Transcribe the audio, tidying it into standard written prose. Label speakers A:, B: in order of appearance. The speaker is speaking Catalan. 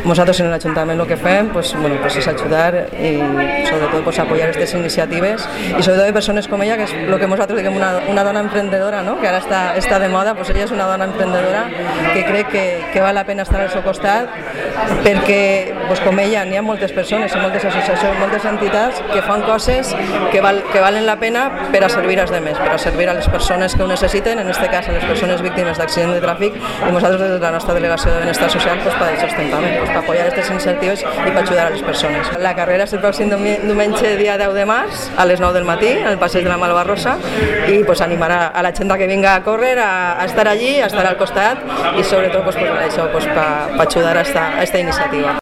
A: Nosotros en el Ayuntamiento lo que fem es ayudar y sobre todo pues, apoyar estas iniciatives y sobre todo de personas como ella, que es lo que nosotros digamos una dona emprendedora, ¿no? Que ahora está de moda, pues ella és una dona emprendedora que crec que val la pena estar al seu costat perquè pues, com ella n'hi ha moltes persones i moltes associacions, moltes entitats que fan coses que valen la pena per a servir als demés, per a servir a les persones que ho necessiten, en aquest cas a les persones víctimes d'accident de tràfic, i nosaltres des de la nostra delegació de Benestar Social pues, per això estem també, pues, per apoyar aquestes iniciatives i per ajudar a les persones. La carrera és el pròxim diumenge dia 10 de març a les 9 del matí al passeig de la Malvarrosa i pues, animar a la gent que vinga a córrer, a estar allí, a estar al costat i sobretot pues, per això, pues, per ajudar a esta iniciativa.